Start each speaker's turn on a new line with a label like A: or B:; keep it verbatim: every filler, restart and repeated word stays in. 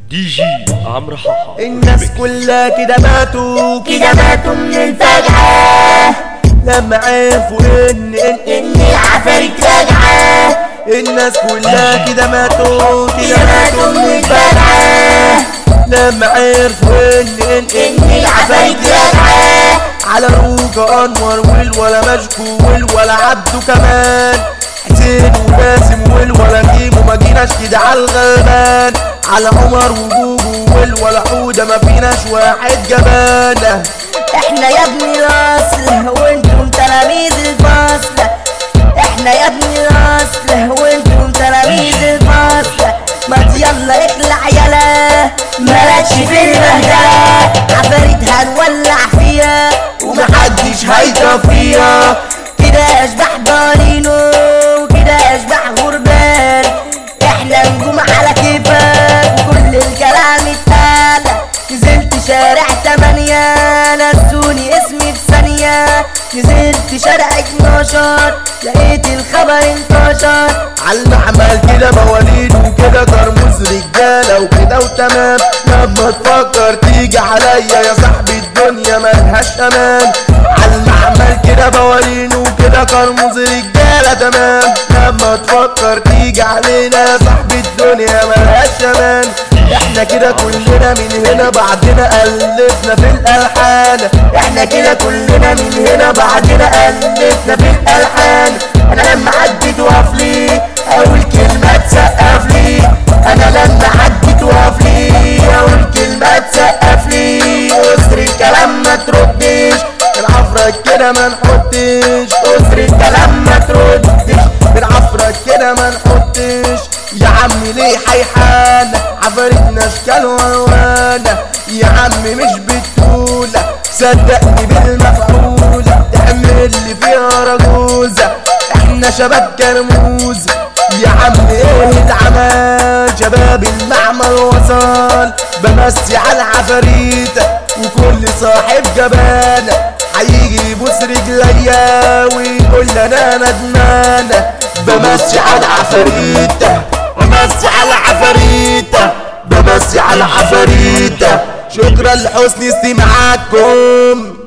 A: دي جي عمرو حاحة.
B: الناس كلها كده ماتوا
C: كده ماتوا من الفجعة
B: لما عرفوا ان ان
C: ان العفاريت راجعة.
B: الناس كلها كده ماتوا كده
C: كده ماتوا من الفجعة
B: لما عرفوا ان ان
C: ان العفاريت راجعة.
B: على روجة انور والولا مشكو والولا عبده كمان حسين وباسم والولا كيمو ما جيناش كده عالغلبان على عمر وجوجو والولا حودة ما فيناش واحد جبانة.
C: احنا يا ابني الاصل وانتم تلاميذ الفصل. احنا يا ابني الاصل وانتم تلاميذ الفصل. ما يلا اخلع يلا مالكش في البهدله. عفاريت هنولع فيها
B: ومحدش هيطفيها.
C: كده اشباح ضارينو كده اشباح غربان. احنا نجوم على كيفك وكل الكلام اتقال. نزلت شارع تمانية نسوني اسمي في ثانية. نزلت شارع اتناشر لقيت الخبر انتشر.
B: عالمعمل كده مواليد وكده ترمز رجالة وكده وتمام. لما تفكر تيجي عليا يا صاحبي الدنيا ملهاش امان. عالمعمل كده موالين وكده ترمز رجالة تمام. لما تفكر تيجي علينا يا صاحبي الدنيا ملهاش امان. احنا كده كلنا من هنا بعدنا ألفنا في الألحان. احنا كده كلنا من هنا بعدنا ألفنا في الألحان. انا لما عديت وقف لي اول كلمة تسقف لي. انا لما عديت وقف لي اول كلمة تسقف لي. اسر الكلام ما تردش بنعفرك كده ما نحطش. اسر الكلام ما تردش بنعفرك كده ما نحطش. يا عمي ليه حيحان عفاريتنا اشكال والوانة. يا عمي مش بتقولة صدقني بالمفعولة تعمل لي فيها رجوزة. احنا شباب كرموز يا عم ايه العمل. شباب المعمل وصل بمسي على العفاريت وكل صاحب جبانة هيجي يبوس رجليا ويقول انا ندمانة. بمسي على العفاريت بمسي على العفاريت بمسي على العفاريت. شكرا لحسن استماعكم.